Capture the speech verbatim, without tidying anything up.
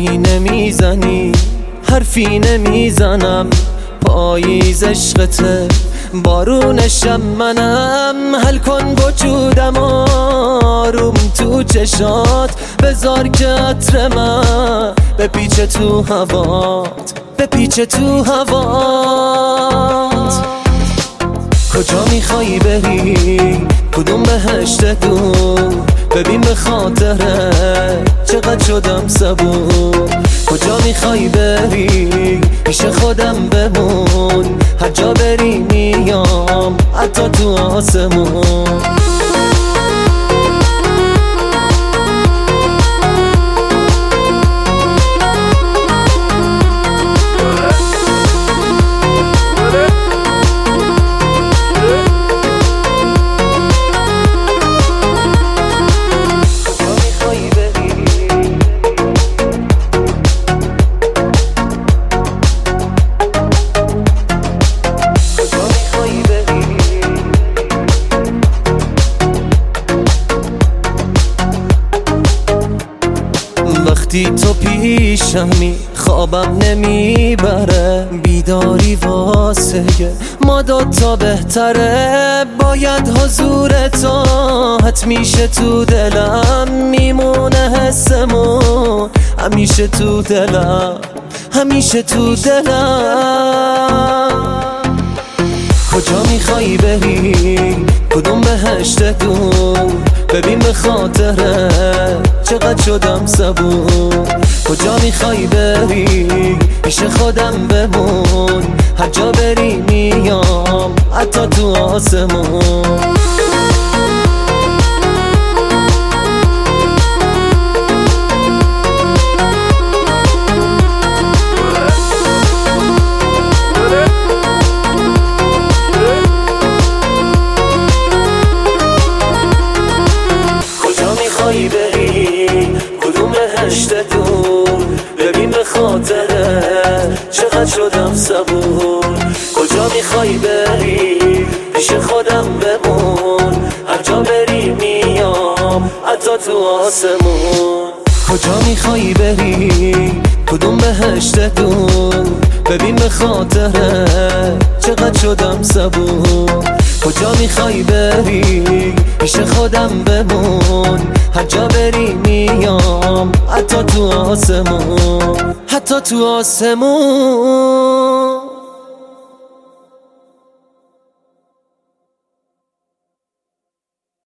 حرفی نمیزنی حرفی نمیزنم، پاییز عشقته بارونشم منم. حل کن وجودم آروم تو چشات، بذار که عطر من بپیچه تو هوات، بپیچه تو هوات. کجا میخوایی بری؟ کدوم بهشت دور؟ ببین به خاطره چقدر شدم صبور. کجا میخوایی بری؟ پیش خودم بمون، هر جا بری میام حتی تو آسمون. وقتی تو پیشمی خوابم نمیبره، بیداری واسه ما دوتا بهتره. باید حضور تو همیشه تو دلم میمونه، حسمون همیشه تو دلم، همیشه تو دلم. کجا میخوایی بری؟ کدوم بهشت دور؟ ببین به خاطره چقدر شدم صبور. کجا میخوایی بری؟ پیش خودم بمون، هر جا بری میام حتی تو آسمون. بری کدوم بهشت دور؟ ببین به خاطره چقدر شدم صبور. کجا میخوایی بری؟ پیش خودم بمون، هر جا بری میام حتی تو آسمون. کجا میخوایی بری؟ کدوم بهشت دور؟ ببین به خاطره چقدر شدم صبور. کجا میخوایی بری؟ پیش خودم بمون، هر جا بری میام حتی تو آسمون، حتی تو آسمون.